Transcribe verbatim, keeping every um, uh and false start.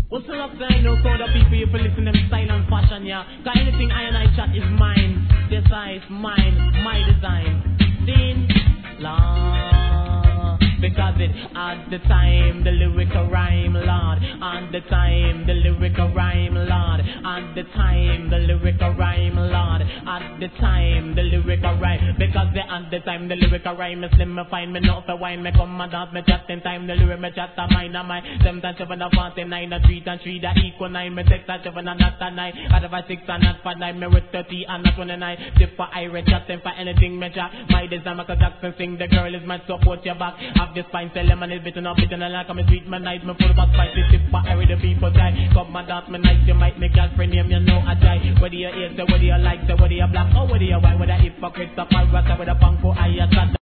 What's the last I know, so the people you feel listen them style and fashion, yeah. Cause anything I and I chat is mine. This is mine, my design. Seen? Lord. Because it at the time the lyrical rhyme, Lord. At the time the lyrical rhyme, Lord. At the time the lyrical rhyme, Lord. At the time the lyrical rhyme. Because the at the time the lyrical rhyme is slim, me find me not for wine. Me come and dance, me chat in time. The lyric me chat a mine and mine. Seven and seven and forty-nine and three and three that equal nine. Me six and seven and not a nine. Out of a six and not for nine. Me with thirty and not twenty-nine. Dip for Irish chatting for anything me chat. My design Michael Jackson sing. The girl is my support your back. Have this fine say lemon is bitter not bitter. And like I'm sweet my night. Me full of spicy tip for Irish the people die. Come and dance me nice. You might make girlfriend name you know I die. Whether you hate, whether you like, whether you black or whether you white. Whether hypocrite or false, whether punk for I